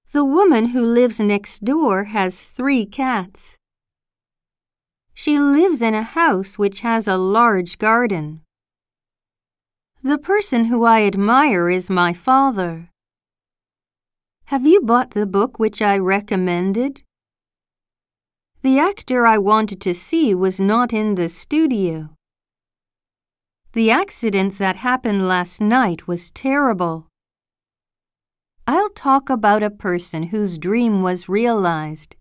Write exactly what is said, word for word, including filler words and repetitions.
The woman who lives next door has three cats. She lives in a house which has a large garden. The person who I admire is my father. Have you bought the book which I recommended? The actor I wanted to see was not in the studio. The accident that happened last night was terrible. I'll talk about a person whose dream was realized.